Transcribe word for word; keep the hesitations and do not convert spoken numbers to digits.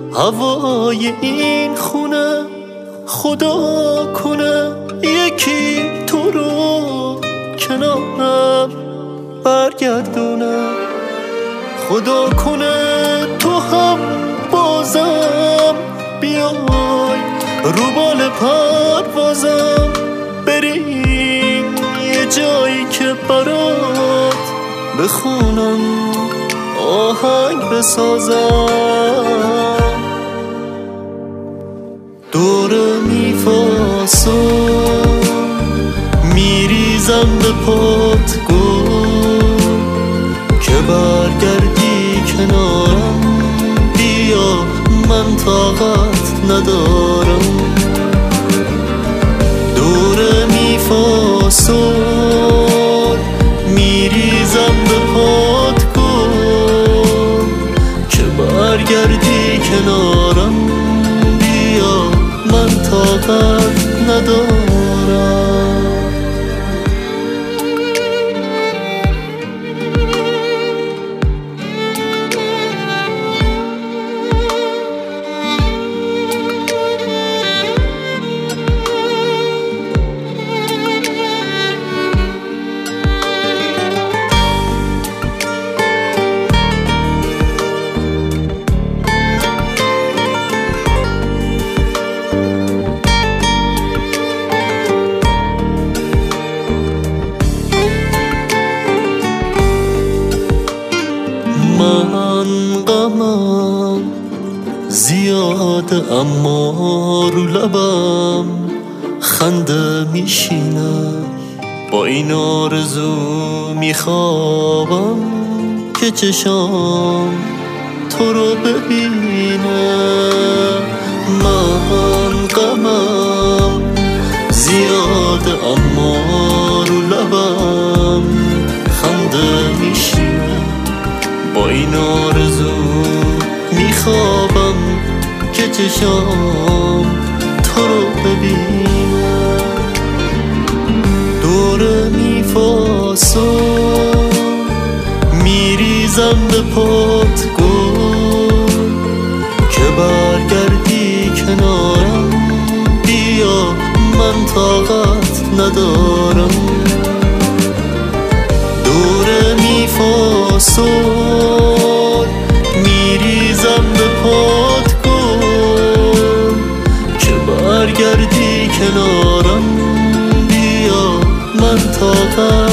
هوای این خونه خدا کنه یکی تو رو کنارم برگردونه، خدا کنه تو هم بازم بیای رو بال پروازم، بریم یه جایی که برات بخونم آهنگ بسازم. دور میفاسم میریزم به پات گل که برگردی کنارم، بیا من طاقت ندارم. دور میفاسم میریزم به پات گل که برگردی کنارم، بیا من طاقت ندارم. من غمم زیاده اما رو لبم خنده میشینه، با این آرزو میخوابم که چشام تو رو ببینه. من غمم زیاده اما رو لبم خنده میشینه، با این آرزو میخوابم که چشام تو رو ببینم. دور میفاسم میریزم به پات گل که برگردی کنارم، بیا من طاقت ندارم. دور میفاسم میریزم به پات گل که برگردی کنارم، بیا من طاقت